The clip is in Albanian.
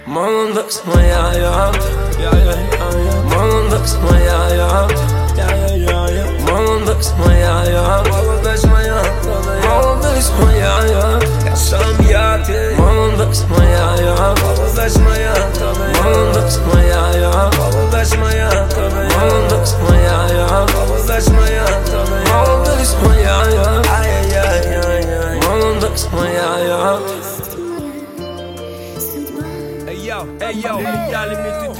Malandacks, my yeah. Malandacks, my yeah. Malandacks, my yeah. Malandacks, my yeah. Yaşamiyate. Malandacks, my yeah. Malandacks, my yeah. Malandacks, my yeah. Malandacks, my yeah. Malandacks, my yeah. Malandacks, my yeah. Malandacks, my yeah. Malandacks, my yeah. Hey yo, y'all, let me